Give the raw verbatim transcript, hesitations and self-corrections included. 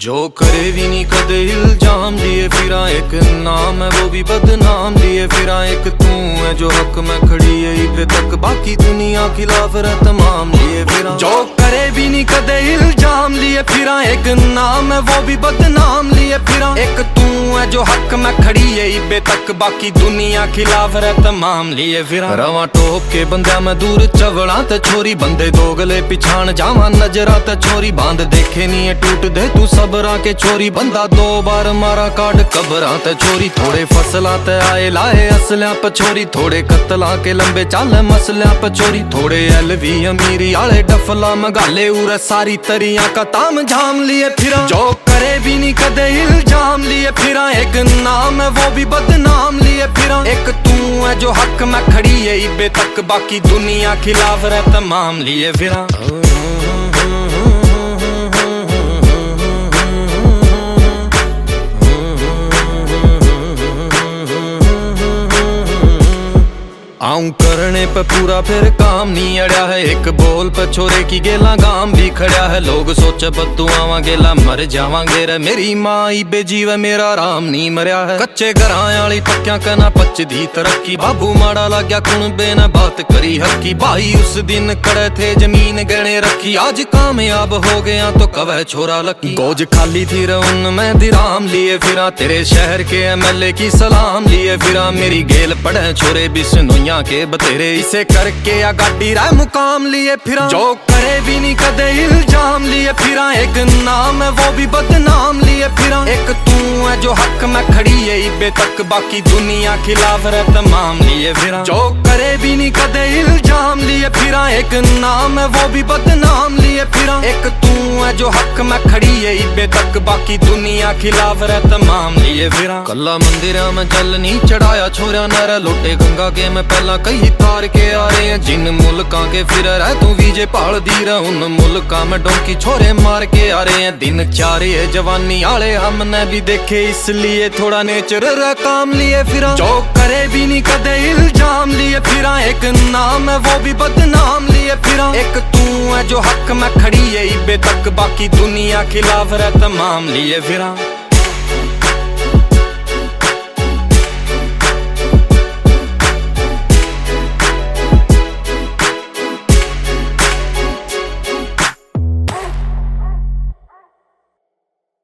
जो करे भी नहीं कदे इल्जाम लिए फिरा, एक नाम है वो भी बदनाम लिए फिरा। एक तू है जो हक में खड़ी है इबे तक, बाकी दुनिया खिलाफ है तमाम लिए फिरा। जो करे भी नहीं कदे इल्जाम लिए फिरा, एक नाम है वो भी बदनाम लिए फिरा। एक तू है जो हक में खड़ी है इबे तक, बाकी दुनिया खिलाफ है तमाम लिए फिरा। रवा टोक के बंदा मैं दूर चवड़ा ते छोरी, बंदे दोगले पिछाण जावा नजरा ते छोरी। बांध देखे नहीं है टूट दे तू सबरा के छोरी, बंदा दो बार मारा काट कबरा ते छोरी। थोड़े फसला ते आए लाए असल्या पे छोरी, थोड़े कतला के लंबे चाले मसल्या पे छोरी। थोड़े एलवी अमीरी आले डफला मगाले उरे सारी तरिया का ताम झाम लिए फिरा। जो करे भी नहीं कदे इल्जाम लिए फिरा, एक नाम है वो भी बदनाम लिए फिरा। एक तू है जो हक में खड़ी है इबे तक, बाकी दुनिया खिलाफ है तमाम लिए फिरा। आऊं करने पे पूरा फिर काम नहीं अड़या है, एक बोल पे छोरे की गेला गाम भी खड़ा है। लोग सोचे बत्तू आवा गेला मर जावांगे रे, मेरी माँ इबे जीवे मेरा राम नहीं मरया है। कच्चे घरां आली पक्या कहना पच दी तरक्की, बाबू माड़ा लाग्या कुण बेन बात करी हकी। भाई उस दिन खड़े थे जमीन गहने रखी, आज कामयाब हो गया तो कवे छोरा लकी। गोज खाली थी रउन में दिराम लिए फिरा, तेरे शहर के एमएलए की सलाम लिए फिरा। मेरी गेल पड़े छोरे बिसनोइया के बतेरे, इसे करके या गाड़ी राय मुकाम लिए फिरा। जो करे भी नहीं कदे इल्जाम लिए फिरा, एक नाम है वो भी बदनाम लिए फिरा। एक तू है जो हक में खड़ी है इबे तक, बाकी दुनिया खिलाफ है तमाम लिए फिरा। जो करे भी नहीं कदे इल्जाम लिए फिरा, एक नाम है वो भी बदनाम लिए फिरा। एक तू है जो हक में खड़ी है इबे तक, बाकी दुनिया खिलाफ है तमाम लिए फिरा। कल्ला मंदिरा में जल नहीं चढ़ाया छोरा नर, लोटे गंगा के मैं पहला कई तार के आ रहे हैं। जिन मुल्का के फिर रह तू वीजे पाल दी रहा, उन मुल्का में डोंकी छोरे मार के आ रहे हैं। दिन चारे जवानी आले हमने भी देखे, इसलिए थोड़ा नेचर काम लिए फिरा। जो करे भी नहीं कदे इल्जाम लिए फिरा, एक नाम है वो भी बदनाम लिए फिरा। एक तू है जो हक में खड़ी है इबे तक, बाकी दुनिया खिलाफ है तमाम लिए फिरा।